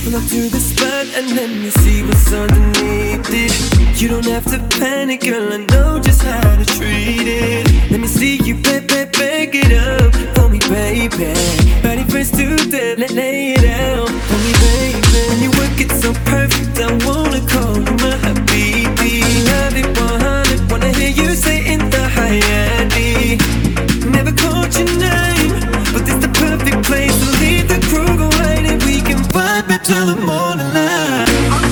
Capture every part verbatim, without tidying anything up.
Pull up to the spot and let me see what's underneath it. You don't have to panic, girl, I know just how to treat it. Let me see you, baby, back it up for me, baby. Body first to the, let lay it out for me, baby. You work it so perfect, I wanna call you my habibi. Love it one hundred, wanna hear you say in the Hayati. Never called your name, but this the perfect place to leave the crew, go right, and we can vibe until the morning light.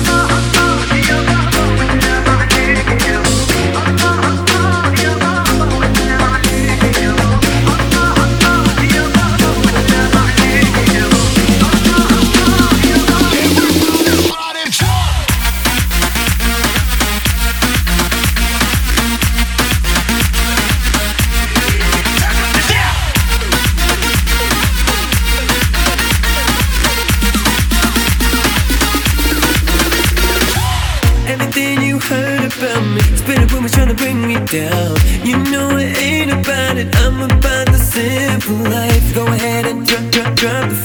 Everything you heard about me, spinning when we're trying to bring me down. You know it ain't about it, I'm about the simple life. Go ahead and drop, drop, drop the